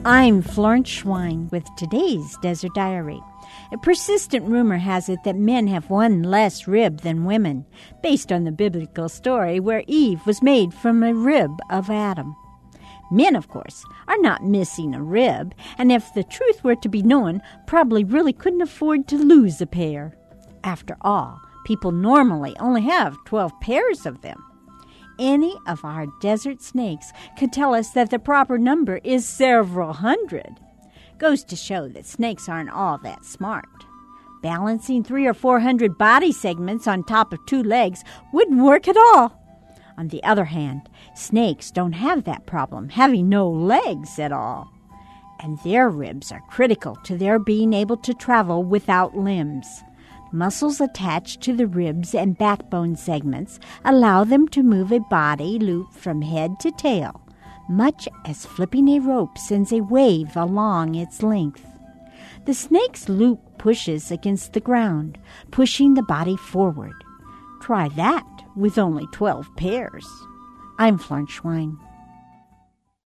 I'm Florence Schwein with today's Desert Diary. A persistent rumor has it that men have one less rib than women, based on the biblical story where Eve was made from a rib of Adam. Men, of course, are not missing a rib, and if the truth were to be known, probably really couldn't afford to lose a pair. After all, people normally only have 12 pairs of them. Any of our desert snakes could tell us that the proper number is several hundred. Goes to show that snakes aren't all that smart. Balancing 300 or 400 body segments on top of 2 legs wouldn't work at all. On the other hand, snakes don't have that problem, having no legs at all. And their ribs are critical to their being able to travel without limbs. Muscles attached to the ribs and backbone segments allow them to move a body loop from head to tail, much as flipping a rope sends a wave along its length. The snake's loop pushes against the ground, pushing the body forward. Try that with only 12 pairs. I'm Florence Schwein.